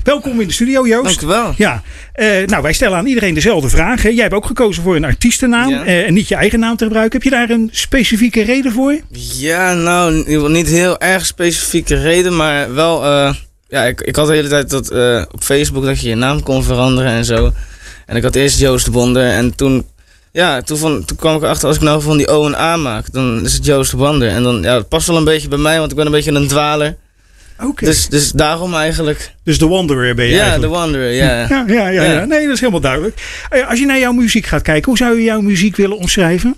Welkom in de studio, Joost. Dank u wel. Ja, nou, wij stellen aan iedereen dezelfde vraag. Jij hebt ook gekozen voor een artiestennaam en niet je eigen naam te gebruiken. Heb je daar een specifieke reden voor? Ja, nou, niet heel erg specifieke reden, maar wel... ik had de hele tijd dat op Facebook dat je je naam kon veranderen en zo. En ik had eerst Joost Wonder en toen kwam ik erachter, als ik nou van die O en A maak, dan is het Joost Wonder. En dan, dat past wel een beetje bij mij, want ik ben een beetje een dwaler. Oké. Dus daarom eigenlijk. Dus de Wanderer ben je eigenlijk? Ja, de Wanderer, ja. Ja. Nee, dat is helemaal duidelijk. Als je naar jouw muziek gaat kijken, hoe zou je jouw muziek willen omschrijven?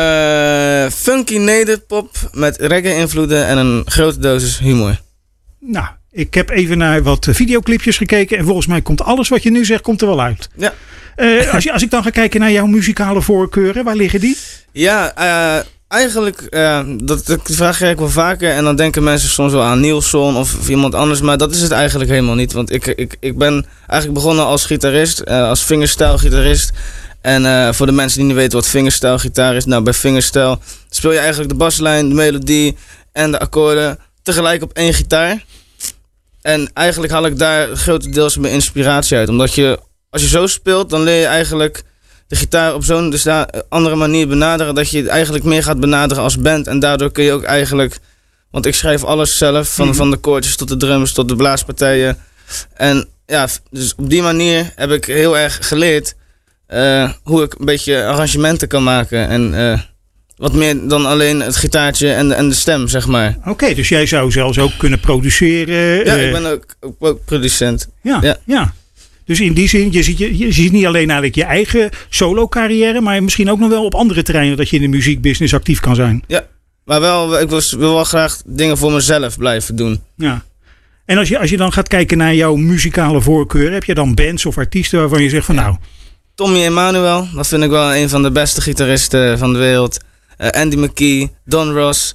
Funky nederpop met reggae-invloeden en een grote dosis humor. Nou, ik heb even naar wat videoclipjes gekeken en volgens mij komt alles wat je nu zegt, komt er wel uit. Ja. Als ik dan ga kijken naar jouw muzikale voorkeuren, waar liggen die? Ja, eigenlijk, dat vraag krijg ik wel vaker en dan denken mensen soms wel aan Nilsson of iemand anders, maar dat is het eigenlijk helemaal niet. Want ik ben eigenlijk begonnen als gitarist, als fingerstyle gitarist. En voor de mensen die niet weten wat fingerstyle gitaar is, nou bij fingerstyle speel je eigenlijk de baslijn, de melodie en de akkoorden tegelijk op één gitaar. En eigenlijk haal ik daar grotendeels mijn inspiratie uit, omdat als je zo speelt, dan leer je eigenlijk de gitaar op zo'n andere manier benaderen, dat je het eigenlijk meer gaat benaderen als band. En daardoor kun je ook eigenlijk, want ik schrijf alles zelf, van de koortjes tot de drums, tot de blaaspartijen. En ja, dus op die manier heb ik heel erg geleerd hoe ik een beetje arrangementen kan maken. En wat meer dan alleen het gitaartje en de stem, zeg maar. Oké, dus jij zou zelfs ook kunnen produceren. Ja, ik ben ook producent. Ja. Dus in die zin, je ziet niet alleen eigenlijk je eigen solo-carrière, maar misschien ook nog wel op andere terreinen dat je in de muziekbusiness actief kan zijn. Ja, maar ik wil wel graag dingen voor mezelf blijven doen. Ja. En als je dan gaat kijken naar jouw muzikale voorkeur, heb je dan bands of artiesten waarvan je zegt van nou... Tommy Emmanuel, dat vind ik wel een van de beste gitaristen van de wereld. Andy McKee, Don Ross.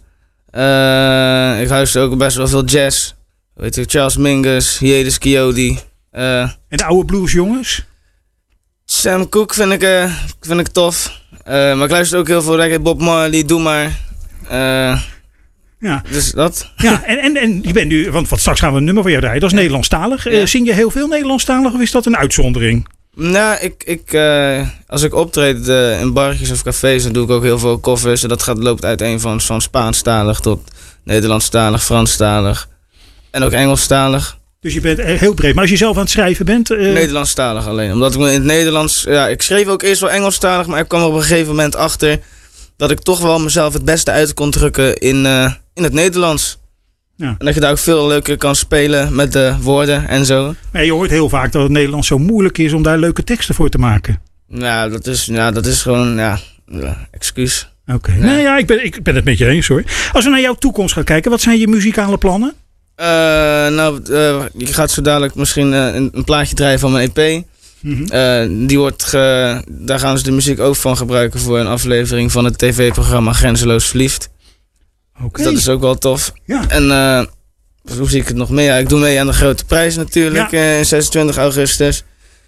Ik luister ook best wel veel jazz. Weet je, Charles Mingus, Hiatus Kiyodi. En de oude bluesjongens? Sam Cooke vind ik tof. Maar ik luister ook heel veel reggae. Bob Marley, Doe Maar. Ja. Dus dat. Ja, en je bent nu, want straks gaan we een nummer van jou draaien. Dat is Nederlandstalig. Zing je heel veel Nederlandstalig of is dat een uitzondering? Nou, als ik optreed in barretjes of cafés, dan doe ik ook heel veel covers. En dat loopt uiteen van Spaanstalig tot Nederlandstalig, Franstalig. En ook Engelstalig. Dus je bent heel breed. Maar als je zelf aan het schrijven bent... Nederlandstalig alleen. Omdat ik me in het Nederlands... Ja, ik schreef ook eerst wel Engelstalig, maar ik kwam er op een gegeven moment achter dat ik toch wel mezelf het beste uit kon drukken in het Nederlands. Ja. En dat je daar ook veel leuker kan spelen met de woorden en zo. Nee, je hoort heel vaak dat het Nederlands zo moeilijk is om daar leuke teksten voor te maken. Ja, dat is gewoon excuus. Oké. Ja. Nee, ja, ik ben het met je eens hoor. Als we naar jouw toekomst gaan kijken, wat zijn je muzikale plannen? Je gaat zo dadelijk misschien een plaatje draaien van mijn EP. Mm-hmm. Daar gaan ze de muziek ook van gebruiken voor een aflevering van het tv-programma Grenzeloos Verliefd. Okay. Dus dat is ook wel tof. Ja. En hoe zie ik het nog mee? Ja, ik doe mee aan de Grote Prijs natuurlijk in 26 augustus.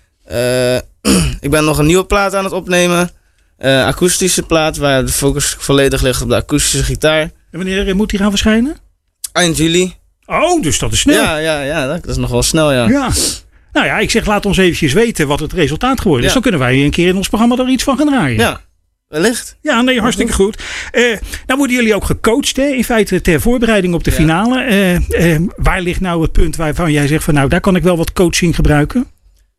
Ik ben nog een nieuwe plaat aan het opnemen. Akoestische plaat waar de focus volledig ligt op de akoestische gitaar. En wanneer moet die gaan verschijnen? Eind juli. Oh, dus dat is snel. Ja, dat is nog wel snel, ja. Nou ja, ik zeg laat ons eventjes weten wat het resultaat geworden is. Dan kunnen wij een keer in ons programma er iets van gaan draaien. Ja, wellicht. Ja, nee, hartstikke goed. Nou worden jullie ook gecoacht, hè? In feite ter voorbereiding op de finale. Waar ligt nou het punt waarvan jij zegt van nou, daar kan ik wel wat coaching gebruiken?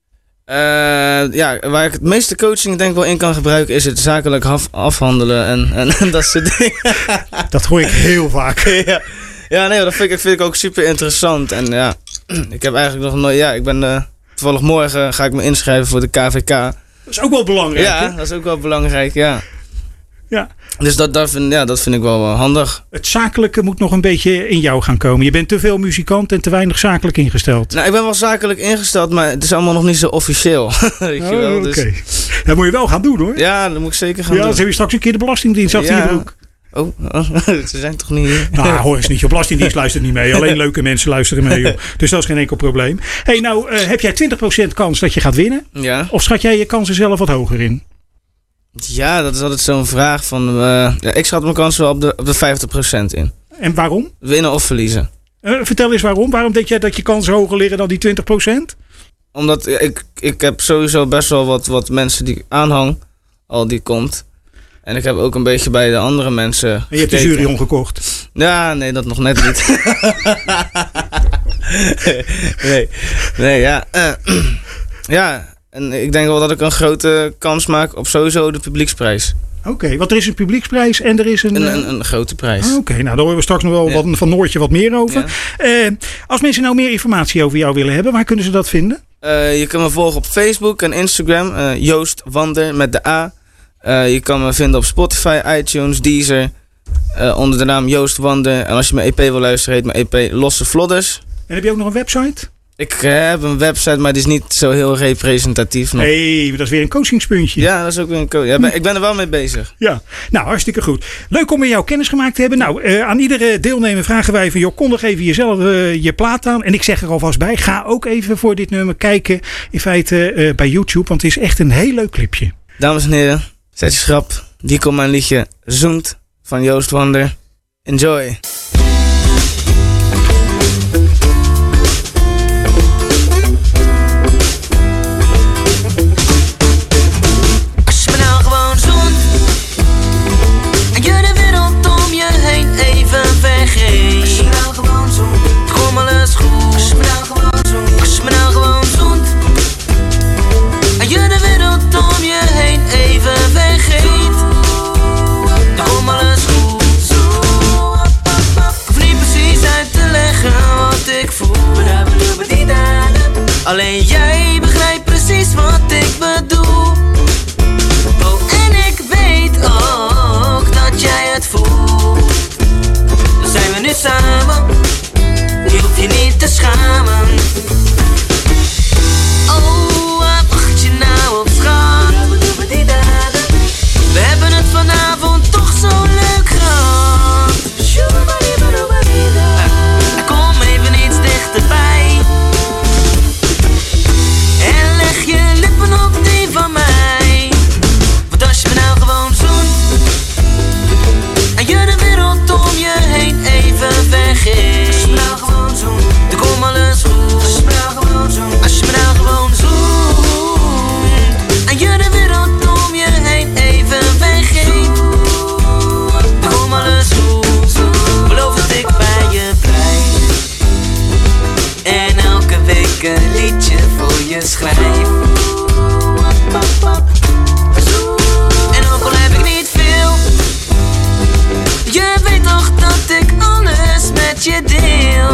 Waar ik het meeste coaching denk wel in kan gebruiken is het zakelijk afhandelen en dat soort dingen. Dat hoor ik heel vaak. Nee, dat vind ik ook super interessant. En ja, ik heb eigenlijk nog nooit... Ja, ik ben toevallig morgen ga ik me inschrijven voor de KVK. Dat is ook wel belangrijk. Ja, dat is ook wel belangrijk, ja. Ja. Dus dat vind ik wel handig. Het zakelijke moet nog een beetje in jou gaan komen. Je bent te veel muzikant en te weinig zakelijk ingesteld. Nou, ik ben wel zakelijk ingesteld, maar het is allemaal nog niet zo officieel. Weet je wel. Dus... Oké. Dat moet je wel gaan doen hoor. Ja, dat moet ik zeker gaan doen. Ja, dan heb je straks een keer de Belastingdienst achter je broek. Ze zijn toch niet... Nou, hoor eens niet. Je Belastingdienst luistert niet mee. Alleen leuke mensen luisteren mee. Joh. Dus dat is geen enkel probleem. Hey, nou heb jij 20% kans dat je gaat winnen? Ja. Of schat jij je kansen zelf wat hoger in? Ja, dat is altijd zo'n vraag van... ik schat mijn kansen wel op de 50% in. En waarom? Winnen of verliezen. Vertel eens waarom. Waarom denk jij dat je kansen hoger liggen dan die 20%? Omdat ik heb sowieso best wel wat mensen die aanhang al die komt. En ik heb ook een beetje bij de andere mensen En je hebt de jury omgekocht. Ja, nee, dat nog net niet. nee, ja. Ja, en ik denk wel dat ik een grote kans maak op sowieso de publieksprijs. Oké, want er is een publieksprijs en er is een grote prijs. Oké, nou daar horen we straks nog wel van Noortje wat meer over. Ja. Als mensen nou meer informatie over jou willen hebben, waar kunnen ze dat vinden? Je kan me volgen op Facebook en Instagram. Joost Wander met de A. Je kan me vinden op Spotify, iTunes, Deezer. Onder de naam Joost Wander. En als je mijn EP wil luisteren, heet mijn EP Losse Vlodders. En heb je ook nog een website? Ik heb een website, maar die is niet zo heel representatief nog. Nee, dat is weer een coachingspuntje. Ja, dat is ook weer een coaching. Ja, ik ben er wel mee bezig. Ja, nou hartstikke goed. Leuk om met jou kennis gemaakt te hebben. Nou, aan iedere deelnemer vragen wij van... joh, kondig even jezelf je plaat aan. En ik zeg er alvast bij, ga ook even voor dit nummer kijken. In feite bij YouTube, want het is echt een heel leuk clipje. Dames en heren, zet je schrap. Hier komt mijn liedje Zoent van Joost Wander. Enjoy. Alleen jij begrijpt precies wat ik bedoel. Oh, en ik weet ook dat jij het voelt. Dan zijn we nu samen, je hoeft je niet te schamen. Oh, waar wacht je nou op, schat? We hebben het vanavond toch zo leuk gehad. Kom even iets dichterbij. En leg je lippen op die van mij. Want als je me nou gewoon zoent en je de wereld om je heen even vergeet. Als je me nou gewoon zoent, dan komt alles goed. Als je me nou gewoon zoent, als je me nou gewoon zoent en je de wereld om je heen even vergeet. Dan komt alles goed. Beloof dat ik bij je blijf en elke week een liedje voor je schrijf. En ook al heb ik niet veel, je weet toch dat ik alles met je deel.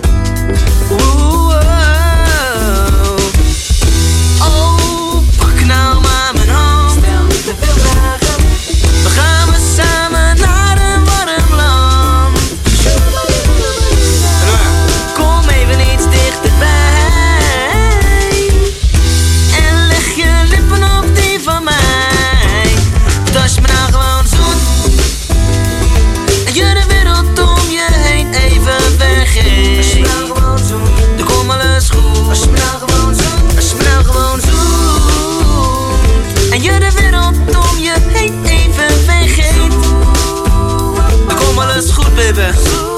Oh, pak nou maar mijn hand. Stel niet te veel vragen. Dan gaan we samen naar een warm land. Kom even iets dichterbij en leg je lippen op die van mij. Want als je me nou gewoon zoent en je de wereld om je heen even vergeet. Als je me nou gewoon zoent, dan komt alles goed. Als je me nou gewoon zoent, als je me nou gewoon zoent en je de wereld om je heen even vergeet. Dan komt alles goed, baby.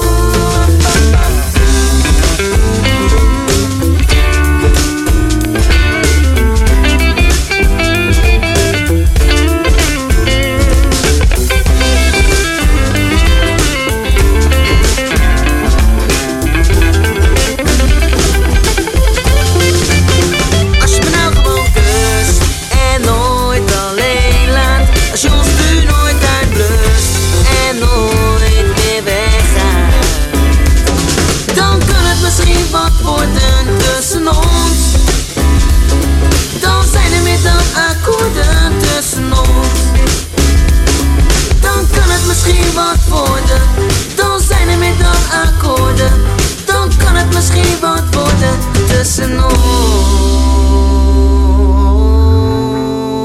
Als je me nou gewoon kust en nooit alleen laat. Als je ons nu nooit uitblust en nooit meer weggaat. Dan kan het misschien wat worden tussen ons. Dan zijn er meer dan akkoorden tussen ons. Dan kan het misschien wat worden. Dan zijn er meer dan akkoorden. Dan kan het misschien wat worden tussen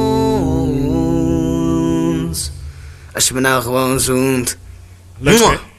ons. Als je me nou gewoon zoent. Leuk,